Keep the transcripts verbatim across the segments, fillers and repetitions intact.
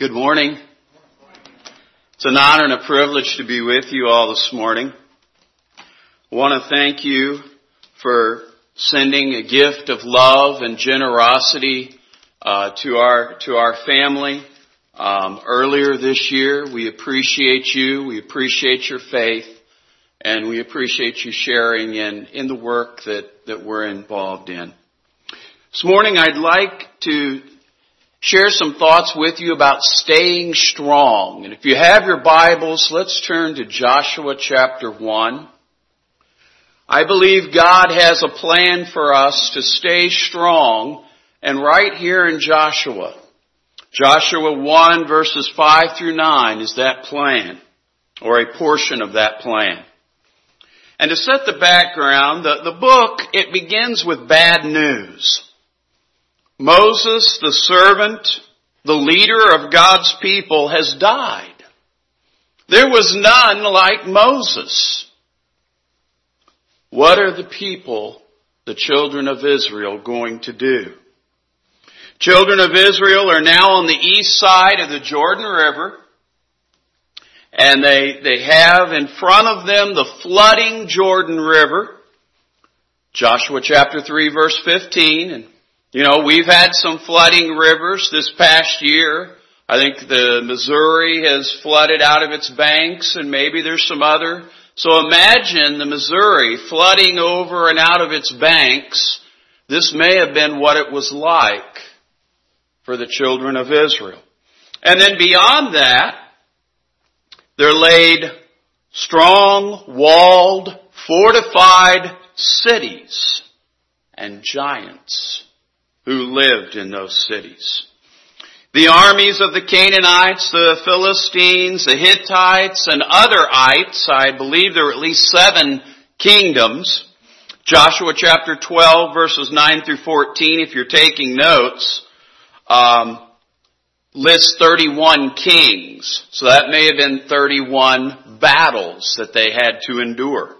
Good morning. It's an honor and a privilege to be with you all this morning. I want to thank you for sending a gift of love and generosity uh, to our to our family um, earlier this year. We appreciate you. We appreciate your faith, and we appreciate you sharing in in the work that that we're involved in. This morning, I'd like to share some thoughts with you about staying strong. And if you have your Bibles, let's turn to Joshua chapter one. I believe God has a plan for us to stay strong, and right here in Joshua. Joshua one verses five through nine is that plan, or a portion of that plan. And to set the background, the, the book, it begins with bad news. Moses, the servant, the leader of God's people, has died. There was none like Moses. What are the people, the children of Israel, going to do? Children of Israel are now on the east side of the Jordan River, and they, they have in front of them the flooding Jordan River. Joshua chapter three verse fifteen, and you know, we've had some flooding rivers this past year. I think the Missouri has flooded out of its banks, and maybe there's some other. So imagine the Missouri flooding over and out of its banks. This may have been what it was like for the children of Israel. And then beyond that, there laid strong, walled, fortified cities and giants who lived in those cities. The armies of the Canaanites, the Philistines, the Hittites, and other ites, I believe there were at least seven kingdoms. Joshua chapter twelve, verses nine through fourteen, if you're taking notes, um, lists thirty-one kings. So that may have been thirty-one battles that they had to endure.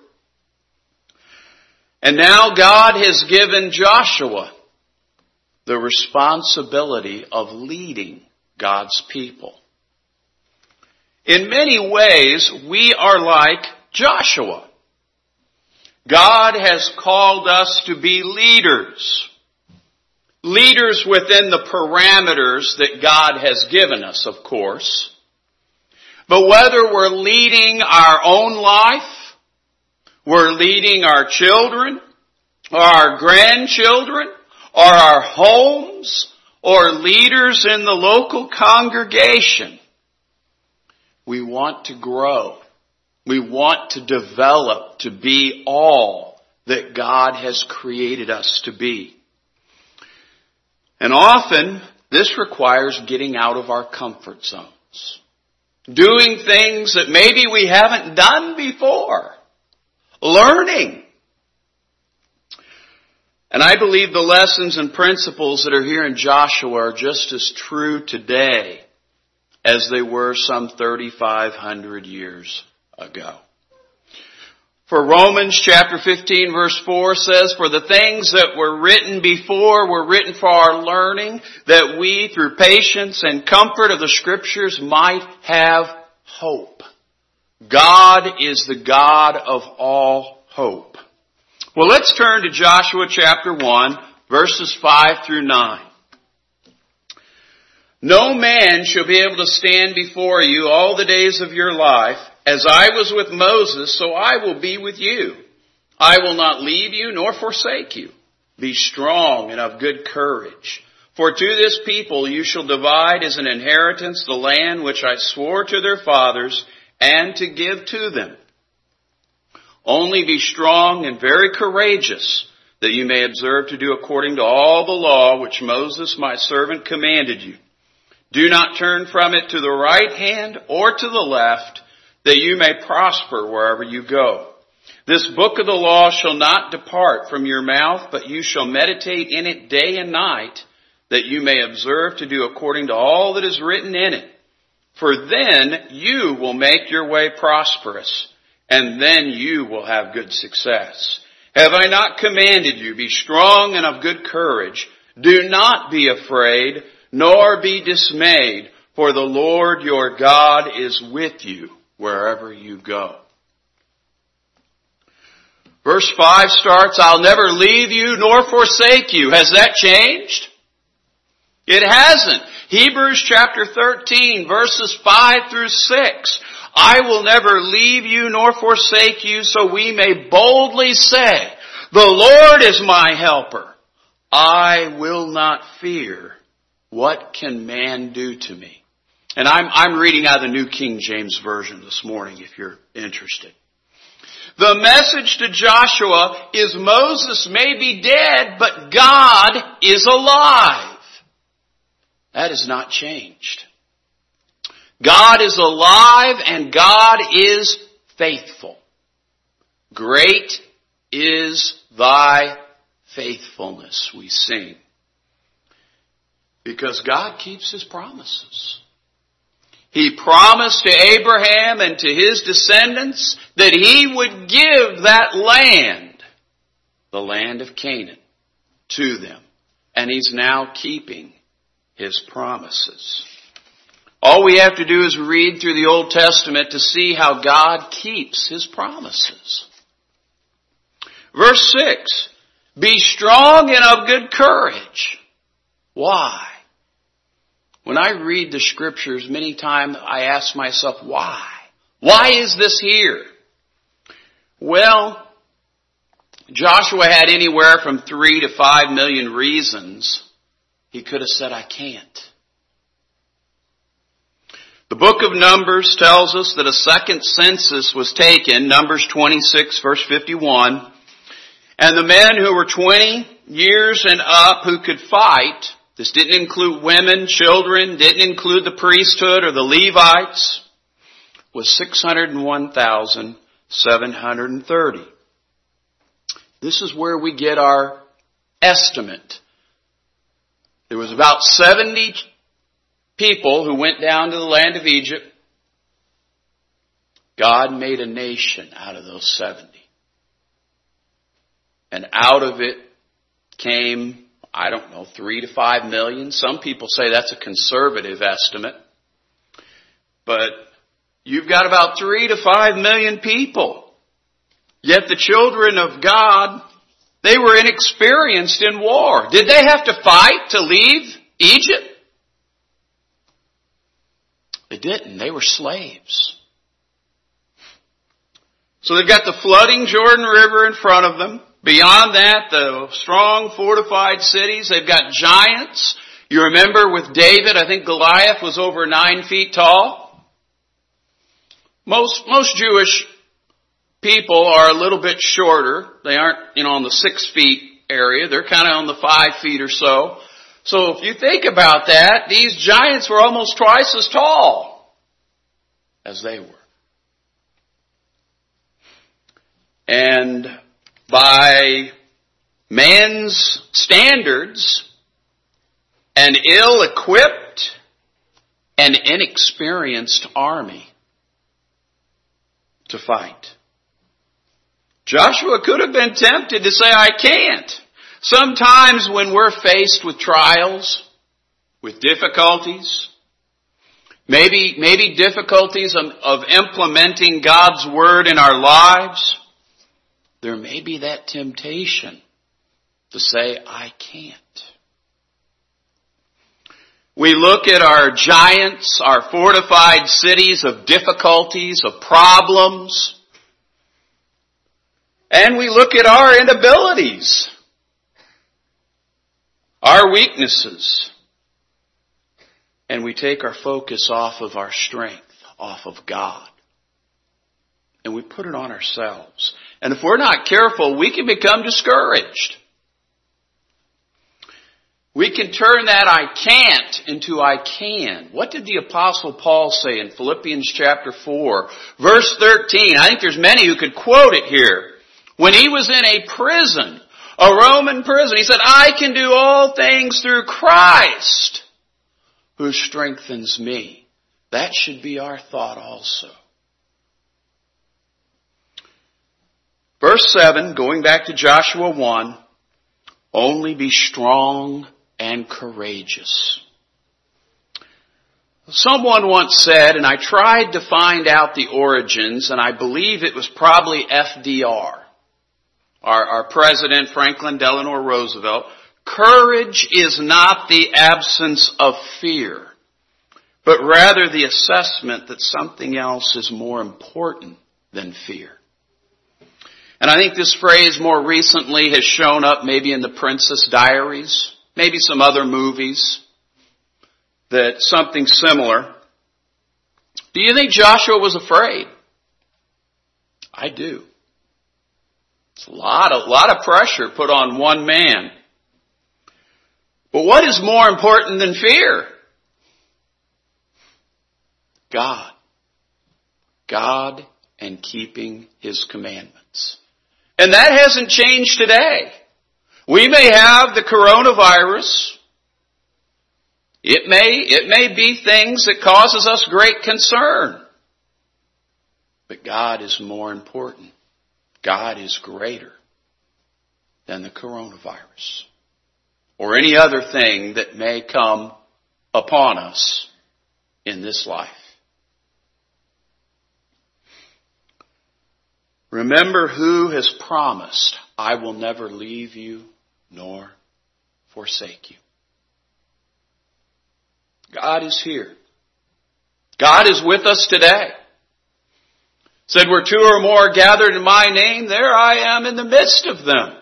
And now God has given Joshua the responsibility of leading God's people. In many ways, we are like Joshua. God has called us to be leaders. Leaders within the parameters that God has given us, of course. But whether we're leading our own life, we're leading our children, or our grandchildren, or our homes, or leaders in the local congregation, we want to grow. We want to develop to be all that God has created us to be. And often, this requires getting out of our comfort zones. Doing things that maybe we haven't done before. Learning. And I believe the lessons and principles that are here in Joshua are just as true today as they were some thirty-five hundred years ago. For Romans chapter fifteen verse four says, "For the things that were written before were written for our learning, that we through patience and comfort of the Scriptures might have hope." God is the God of all hope. Well, let's turn to Joshua chapter one, verses five through nine. "No man shall be able to stand before you all the days of your life. As I was with Moses, so I will be with you. I will not leave you nor forsake you. Be strong and of good courage. For to this people you shall divide as an inheritance the land which I swore to their fathers, and to give to them. Only be strong and very courageous, that you may observe to do according to all the law which Moses my servant commanded you. Do not turn from it to the right hand or to the left, that you may prosper wherever you go. This book of the law shall not depart from your mouth, but you shall meditate in it day and night, that you may observe to do according to all that is written in it. For then you will make your way prosperous, and then you will have good success. Have I not commanded you, be strong and of good courage? Do not be afraid, nor be dismayed, for the Lord your God is with you wherever you go. Verse five starts, I'll never leave you nor forsake you. Has that changed? It hasn't. Hebrews chapter thirteen, verses five through six. I will never leave you nor forsake you, so we may boldly say, the Lord is my helper. I will not fear. What can man do to me? And I'm, I'm reading out of the New King James Version this morning if you're interested. The message to Joshua is Moses may be dead, but God is alive. That has not changed. God is alive and God is faithful. Great is thy faithfulness, we sing. Because God keeps His promises. He promised to Abraham and to his descendants that He would give that land, the land of Canaan, to them. And He's now keeping His promises. All we have to do is read through the Old Testament to see how God keeps His promises. Verse six, be strong and of good courage. Why? When I read the Scriptures, many times I ask myself, why? Why is this here? Well, Joshua had anywhere from three to five million reasons. He could have said, I can't. The book of Numbers tells us that a second census was taken, Numbers twenty-six, verse fifty-one, and the men who were twenty years and up who could fight, this didn't include women, children, didn't include the priesthood or the Levites, was six hundred one thousand seven hundred thirty. This is where we get our estimate. There was about seventy people who went down to the land of Egypt. God made a nation out of those seventy. And out of it came, I don't know, three to five million. Some people say that's a conservative estimate. But you've got about three to five million people. Yet the children of God, they were inexperienced in war. Did they have to fight to leave Egypt? They didn't. They were slaves. So they've got the flooding Jordan River in front of them. Beyond that, the strong fortified cities. They've got giants. You remember with David, I think Goliath was over nine feet tall. Most, most Jewish people are a little bit shorter. They aren't, you know, on the six feet area. They're kind of on the five feet or so. So if you think about that, these giants were almost twice as tall as they were. And by man's standards, an ill-equipped and inexperienced army to fight. Joshua could have been tempted to say, I can't. Sometimes when we're faced with trials, with difficulties, maybe, maybe difficulties of, of implementing God's Word in our lives, there may be that temptation to say, I can't. We look at our giants, our fortified cities of difficulties, of problems, and we look at our inabilities, our weaknesses, and we take our focus off of our strength, off of God, and we put it on ourselves. And if we're not careful, we can become discouraged. We can turn that I can't into I can. What did the Apostle Paul say in Philippians chapter four, verse thirteen? I think there's many who could quote it here. When he was in a prison, a Roman prison, he said, I can do all things through Christ who strengthens me. That should be our thought also. Verse seven, going back to Joshua one, only be strong and courageous. Someone once said, and I tried to find out the origins, and I believe it was probably F D R, our, our President Franklin Delano Roosevelt, courage is not the absence of fear, but rather the assessment that something else is more important than fear. And I think this phrase more recently has shown up maybe in the Princess Diaries, maybe some other movies, that something similar. Do you think Joshua was afraid? I do. It's a lot, a lot of pressure put on one man. But what is more important than fear? God. God and keeping His commandments. And that hasn't changed today. We may have the coronavirus. It may, it may be things that causes us great concern. But God is more important. God is greater than the coronavirus or any other thing that may come upon us in this life. Remember who has promised, I will never leave you nor forsake you. God is here. God is with us today. Said, where two or more are gathered in my name, there I am in the midst of them.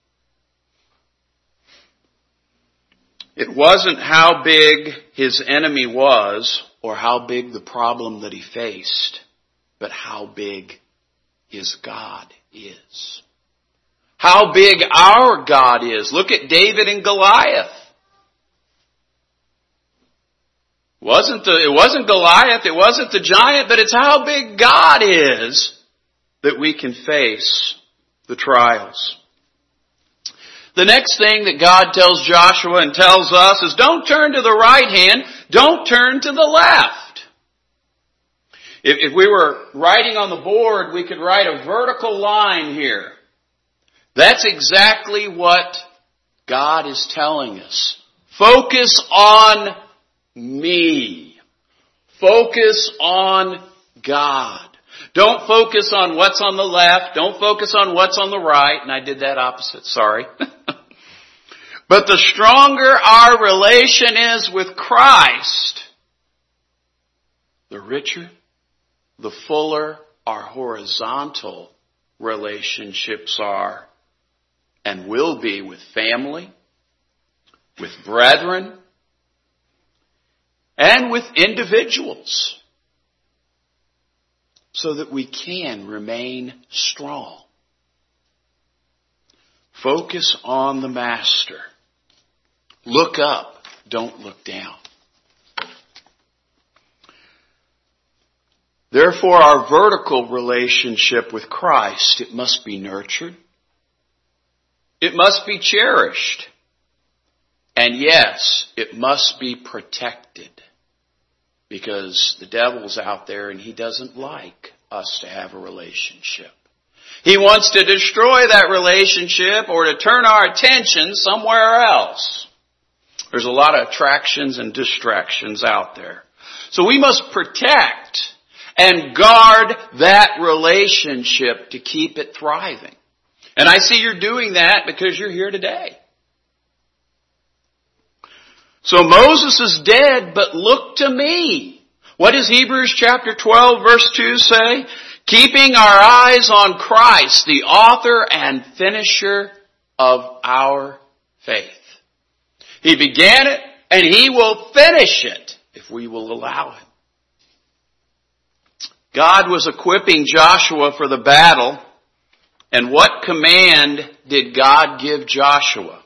It wasn't how big his enemy was or how big the problem that he faced, but how big his God is. How big our God is. Look at David and Goliath. It wasn't the, it wasn't Goliath, it wasn't the giant, but it's how big God is that we can face the trials. The next thing that God tells Joshua and tells us is don't turn to the right hand, don't turn to the left. If, if we were writing on the board, we could write a vertical line here. That's exactly what God is telling us. Focus on me. Focus on God. Don't focus on what's on the left. Don't focus on what's on the right. And I did that opposite, sorry. But the stronger our relation is with Christ, the richer, the fuller our horizontal relationships are and will be with family, with brethren, and with individuals, so that we can remain strong. Focus on the Master. Look up, don't look down. Therefore, our vertical relationship with Christ, it must be nurtured. It must be cherished. And yes, it must be protected. Because the devil's out there and he doesn't like us to have a relationship. He wants to destroy that relationship or to turn our attention somewhere else. There's a lot of attractions and distractions out there. So we must protect and guard that relationship to keep it thriving. And I see you're doing that because you're here today. So Moses is dead, but look to me. What does Hebrews chapter twelve verse two say? Keeping our eyes on Christ, the author and finisher of our faith. He began it and He will finish it if we will allow Him. God was equipping Joshua for the battle. And what command did God give Joshua?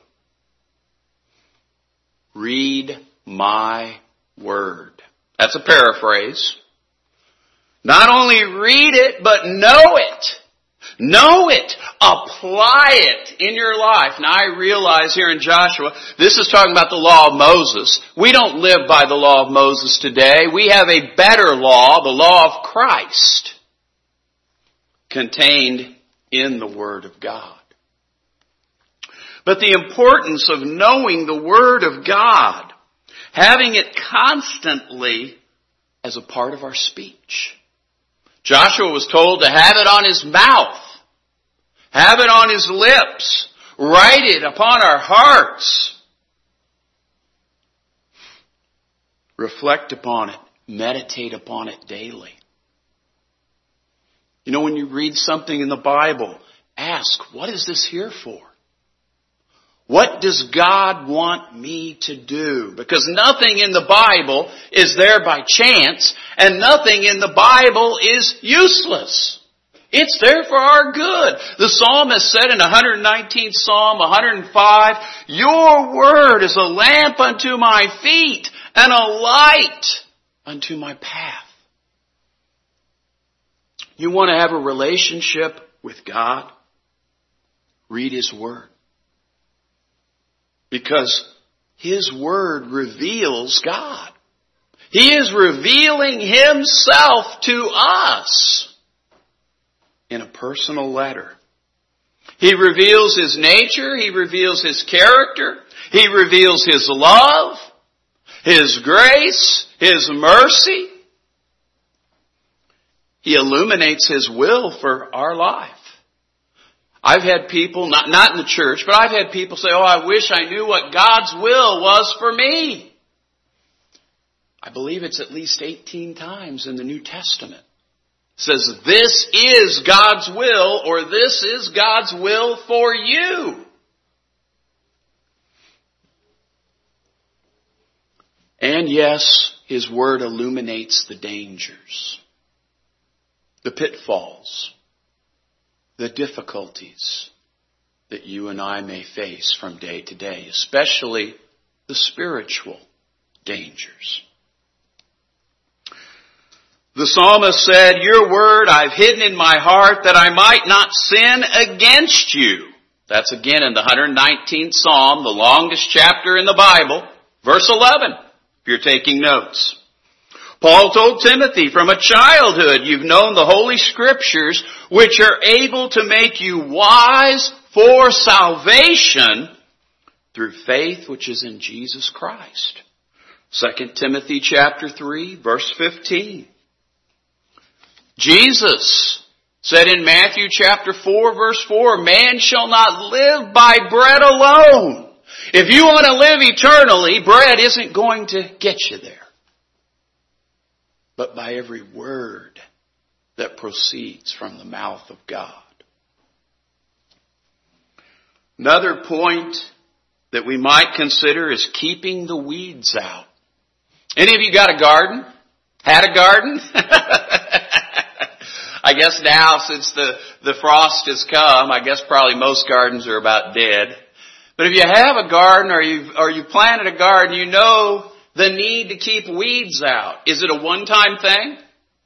Read my word. That's a paraphrase. Not only read it, but know it. Know it. Apply it in your life. Now I realize here in Joshua, this is talking about the law of Moses. We don't live by the law of Moses today. We have a better law, the law of Christ, contained in the Word of God. But the importance of knowing the Word of God, having it constantly as a part of our speech. Joshua was told to have it on his mouth, have it on his lips, write it upon our hearts. Reflect upon it, meditate upon it daily. You know, when you read something in the Bible, ask, what is this here for? What does God want me to do? Because nothing in the Bible is there by chance, and nothing in the Bible is useless. It's there for our good. The psalmist said in one hundred nineteenth Psalm, one hundred five, your word is a lamp unto my feet and a light unto my path. You want to have a relationship with God? Read His Word. Because His Word reveals God. He is revealing Himself to us in a personal letter. He reveals His nature. He reveals His character. He reveals His love, His grace, His mercy. He illuminates His will for our life. I've had people, not, not in the church, but I've had people say, oh, I wish I knew what God's will was for me. I believe it's at least eighteen times in the New Testament. It says, this is God's will, or this is God's will for you. And yes, His Word illuminates the dangers, the pitfalls, the difficulties that you and I may face from day to day, especially the spiritual dangers. The psalmist said, your word I've hidden in my heart that I might not sin against you. That's again in the one hundred nineteenth Psalm, the longest chapter in the Bible, verse eleven, if you're taking notes. Paul told Timothy, from a childhood you've known the Holy Scriptures, which are able to make you wise for salvation through faith which is in Jesus Christ. Second Timothy chapter three, verse fifteen. Jesus said in Matthew chapter four, verse four, man shall not live by bread alone. If you want to live eternally, bread isn't going to get you there, but by every word that proceeds from the mouth of God. Another point that we might consider is keeping the weeds out. Any of you got a garden? Had a garden? I guess now, since the, the frost has come, I guess probably most gardens are about dead. But if you have a garden or you've, or you planted a garden, you know the need to keep weeds out. Is it a one-time thing?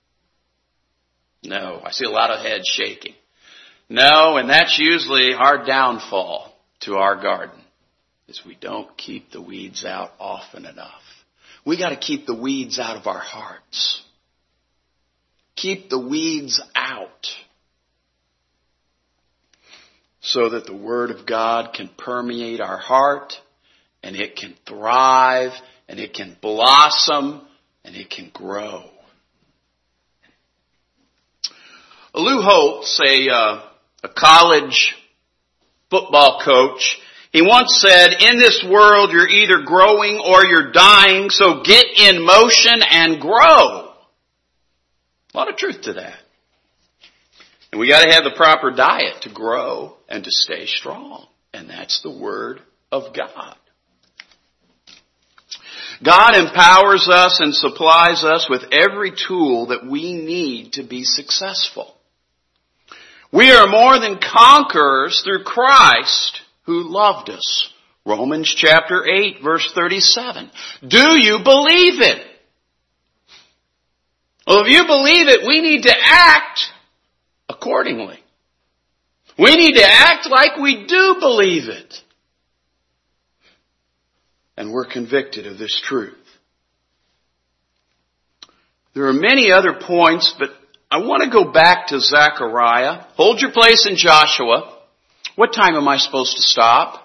No. I see a lot of heads shaking. No, and that's usually our downfall to our garden, is we don't keep the weeds out often enough. We got to keep the weeds out of our hearts. Keep the weeds out so that the Word of God can permeate our heart and it can thrive and it can blossom and it can grow. Lou Holtz, a, uh, a college football coach, he once said, in this world you're either growing or you're dying, so get in motion and grow. A lot of truth to that. And we got to have the proper diet to grow and to stay strong. And that's the Word of God. God empowers us and supplies us with every tool that we need to be successful. We are more than conquerors through Christ who loved us. Romans chapter eight, verse thirty-seven. Do you believe it? Well, if you believe it, we need to act accordingly. We need to act like we do believe it. And we're convicted of this truth. There are many other points, but I want to go back to Zechariah. Hold your place in Joshua. What time am I supposed to stop?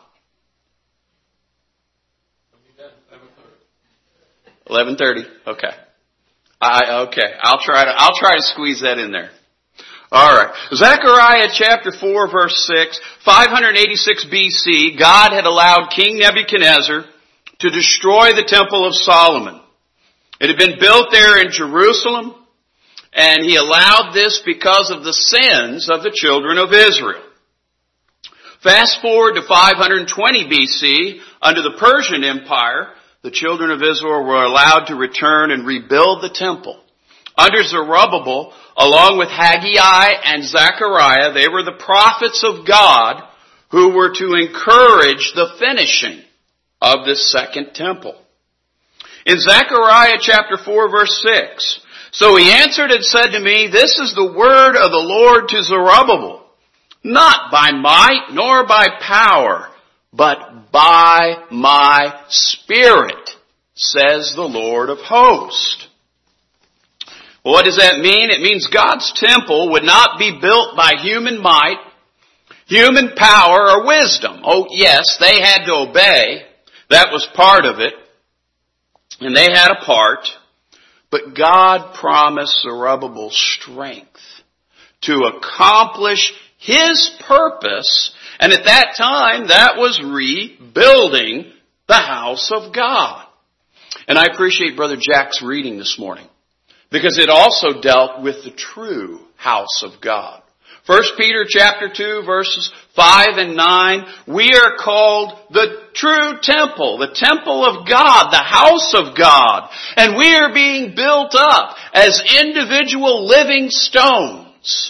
eleven thirty. Okay. I, okay, I'll try to, I'll try to squeeze that in there. Alright. Zechariah chapter four verse six, five eighty-six B C, God had allowed King Nebuchadnezzar to destroy the Temple of Solomon. It had been built there in Jerusalem, and he allowed this because of the sins of the children of Israel. Fast forward to five twenty B C, under the Persian Empire, the children of Israel were allowed to return and rebuild the temple. Under Zerubbabel, along with Haggai and Zechariah, they were the prophets of God who were to encourage the finishing of this second temple. In Zechariah chapter four verse six, so he answered and said to me, this is the word of the Lord to Zerubbabel, not by might nor by power, but by my Spirit, says the Lord of hosts. Well, what does that mean? It means God's temple would not be built by human might, human power, or wisdom. Oh, yes, they had to obey. That was part of it. And they had a part. But God promised Zerubbabel strength to accomplish His purpose. And at that time, that was rebuilding the house of God. And I appreciate Brother Jack's reading this morning, because it also dealt with the true house of God. First Peter chapter two verses five and nine, we are called the true temple, the temple of God, the house of God. And we are being built up as individual living stones.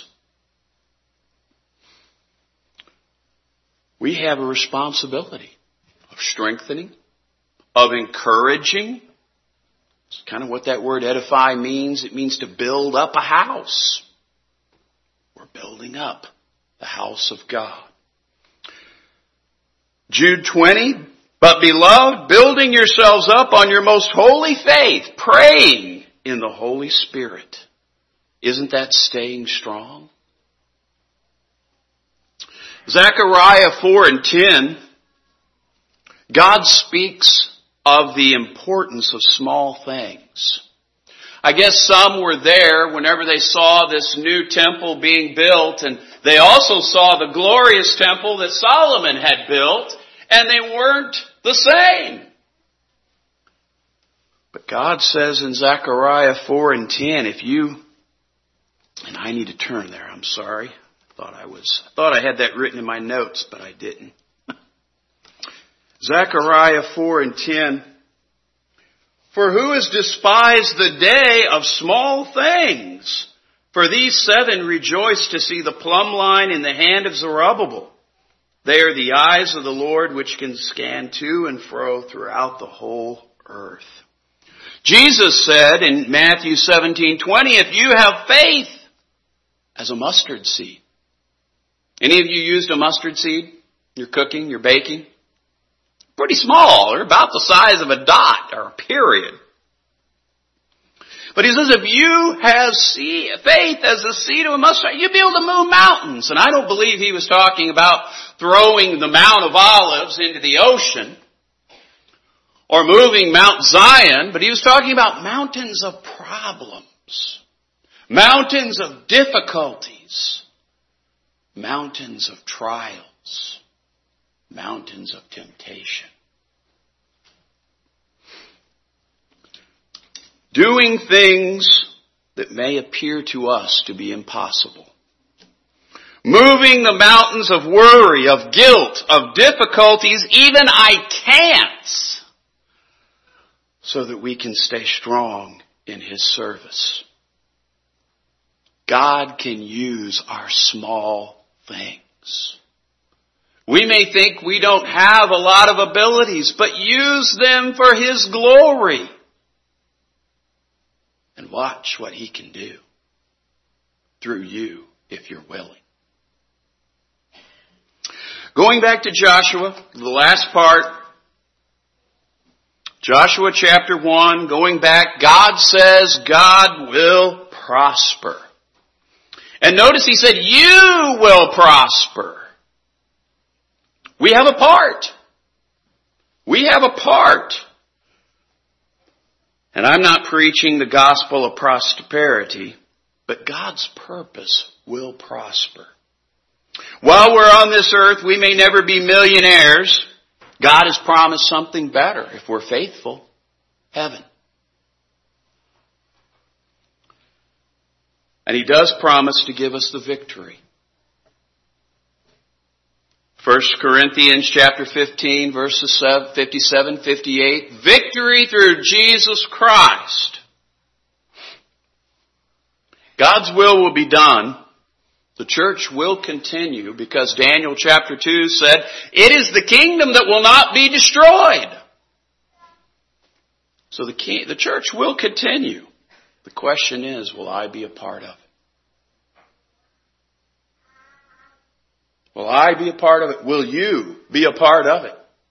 We have a responsibility of strengthening, of encouraging. It's kind of what that word edify means. It means to build up a house. We're building up the house of God. Jude twenty, but beloved, building yourselves up on your most holy faith, praying in the Holy Spirit. Isn't that staying strong? Zechariah four and ten, God speaks of the importance of small things. I guess some were there whenever they saw this new temple being built, and they also saw the glorious temple that Solomon had built, and they weren't the same. But God says in Zechariah four and ten, if you, and I need to turn there, I'm sorry. I thought I was, I thought I had that written in my notes, but I didn't. Zechariah four and ten. For who has despised the day of small things? For these seven rejoice to see the plumb line in the hand of Zerubbabel. They are the eyes of the Lord which can scan to and fro throughout the whole earth. Jesus said in Matthew seventeen twenty, if you have faith as a mustard seed. Any of you used a mustard seed? You're cooking, you're baking? Pretty small. They're about the size of a dot or a period. But he says, if you have seed, faith as the seed of a mustard, you'll be able to move mountains. And I don't believe he was talking about throwing the Mount of Olives into the ocean or moving Mount Zion, but he was talking about mountains of problems, mountains of difficulties, mountains of trials, mountains of temptation. Doing things that may appear to us to be impossible. Moving the mountains of worry, of guilt, of difficulties, even I can't, so that we can stay strong in His service. God can use our small things. We may think we don't have a lot of abilities, but use them for His glory. And watch what He can do through you if you're willing. Going back to Joshua, the last part. Joshua chapter one, going back, God says God will prosper. And notice He said, you will prosper. We have a part. We have a part. And I'm not preaching the gospel of prosperity, but God's purpose will prosper. While we're on this earth, we may never be millionaires. God has promised something better if we're faithful. Heaven. And He does promise to give us the victory. First Corinthians chapter fifteen, verses fifty-seven, fifty-eight. Victory through Jesus Christ. God's will will be done. The church will continue because Daniel chapter two said, it is the kingdom that will not be destroyed. So the, king, the church will continue. The question is, will I be a part of it? Will I be a part of it? Will you be a part of it?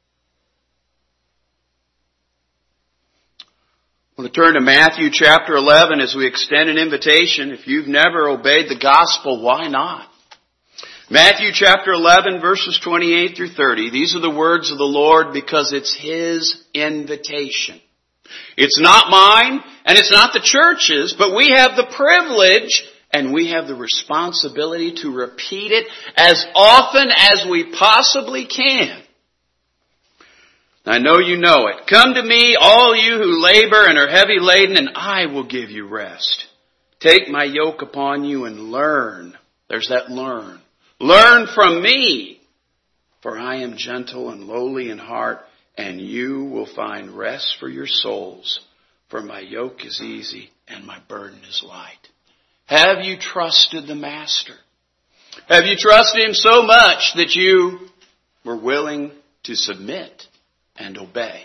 I want to turn to Matthew chapter eleven as we extend an invitation. If you've never obeyed the gospel, why not? Matthew chapter eleven, verses twenty-eight through thirty. These are the words of the Lord because it's His invitation. It's not mine and it's not the church's, but we have the privilege and we have the responsibility to repeat it as often as we possibly can. I know you know it. Come to me, all you who labor and are heavy laden, and I will give you rest. Take my yoke upon you and learn. There's that learn. Learn from me, for I am gentle and lowly in heart, and you will find rest for your souls. For my yoke is easy and my burden is light. Have you trusted the Master? Have you trusted Him so much that you were willing to submit and obey?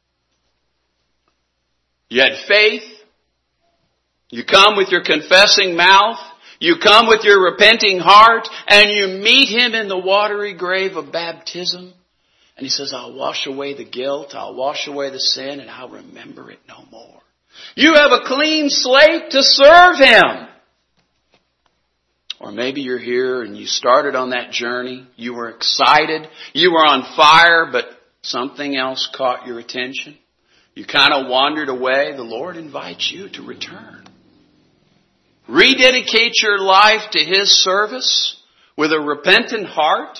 You had faith. You come with your confessing mouth. You come with your repenting heart. And you meet Him in the watery grave of baptism. And He says, I'll wash away the guilt. I'll wash away the sin. And I'll remember it no more. You have a clean slate to serve Him. Or maybe you're here and you started on that journey. You were excited. You were on fire, but something else caught your attention. You kind of wandered away. The Lord invites you to return. Rededicate your life to His service with a repentant heart.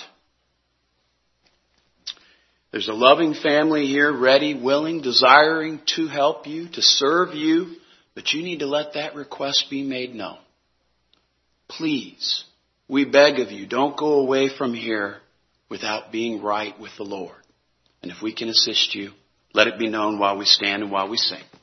There's a loving family here, ready, willing, desiring to help you, to serve you. But you need to let that request be made known. Please, we beg of you, don't go away from here without being right with the Lord. And if we can assist you, let it be known while we stand and while we sing.